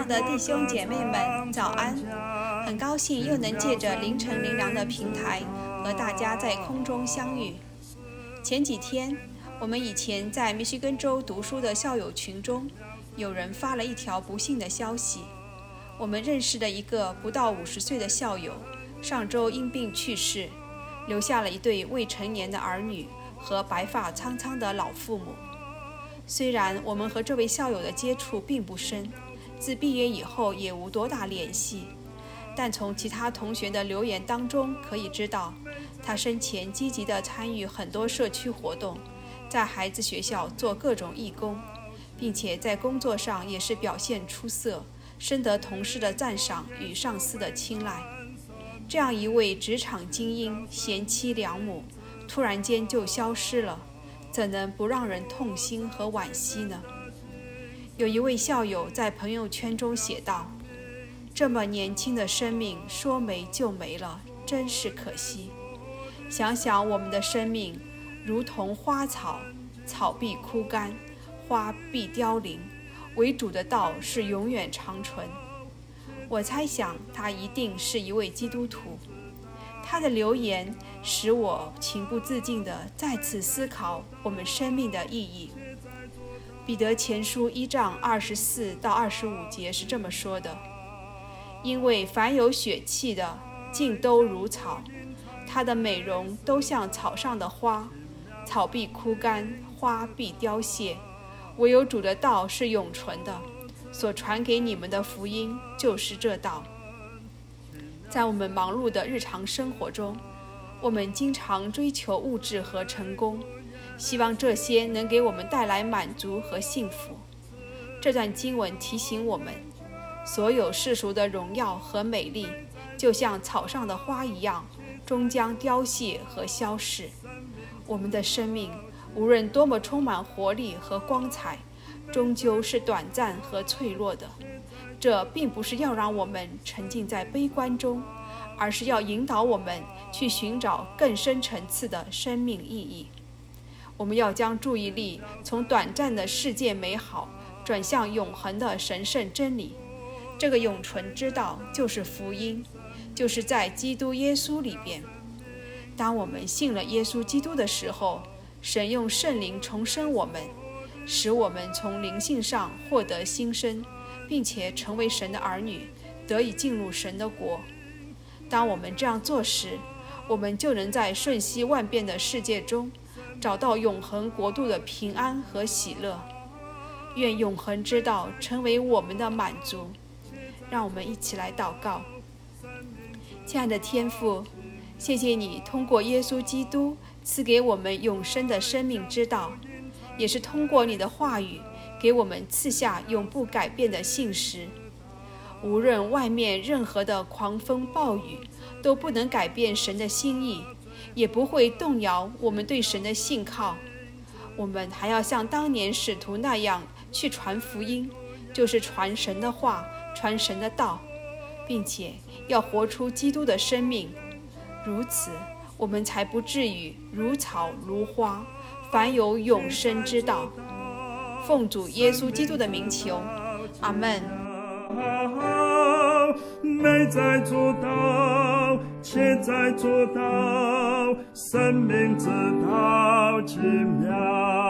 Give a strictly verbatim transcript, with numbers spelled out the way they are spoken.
的弟兄姐妹们，早安！很高兴又能借着凌晨灵粮的平台和大家在空中相遇。前几天，我们以前在密西根州读书的校友群中，有人发了一条不幸的消息：我们认识的一个不到五十岁的校友，上周因病去世，留下了一对未成年的儿女和白发苍苍的老父母。虽然我们和这位校友的接触并不深，自毕业以后也无多大联系，但从其他同学的留言当中可以知道，他生前积极地参与很多社区活动，在孩子学校做各种义工，并且在工作上也是表现出色，深得同事的赞赏与上司的青睐。这样一位职场精英、贤妻良母，突然间就消失了，怎能不让人痛心和惋惜呢？有一位校友在朋友圈中写道：这么年轻的生命说没就没了，真是可惜。想想我们的生命如同花草，草必枯干，花必凋零，唯主的道是永远长存。我猜想他一定是一位基督徒。他的留言使我情不自禁地再次思考我们生命的意义。彼得前书一章二十四到二十五节是这么说的：因为凡有血气的，尽都如草，它的美容都像草上的花，草必枯干，花必凋谢，唯有主的道是永存的，所传给你们的福音就是这道。在我们忙碌的日常生活中，我们经常追求物质和成功，希望这些能给我们带来满足和幸福。这段经文提醒我们，所有世俗的荣耀和美丽，就像草上的花一样，终将凋谢和消逝。我们的生命无论多么充满活力和光彩，终究是短暂和脆弱的。这并不是要让我们沉浸在悲观中，而是要引导我们去寻找更深层次的生命意义。我们要将注意力从短暂的世界美好转向永恒的神圣真理。这个永存之道就是福音，就是在基督耶稣里边。当我们信了耶稣基督的时候，神用圣灵重生我们，使我们从灵性上获得新生，并且成为神的儿女，得以进入神的国。当我们这样做时，我们就能在瞬息万变的世界中找到永恒国度的平安和喜乐。愿永恒之道成为我们的满足。让我们一起来祷告。亲爱的天父，谢谢你通过耶稣基督赐给我们永生的生命之道，也是通过你的话语给我们赐下永不改变的信实。无论外面任何的狂风暴雨都不能改变神的心意，也不会动摇我们对神的信靠。我们还要像当年使徒那样去传福音，就是传神的话，传神的道，并且要活出基督的生命。如此，我们才不至于如草如花，凡有永生之道。奉主耶稣基督的名求，阿们。 内在做到，且在做到，生命之道奇妙。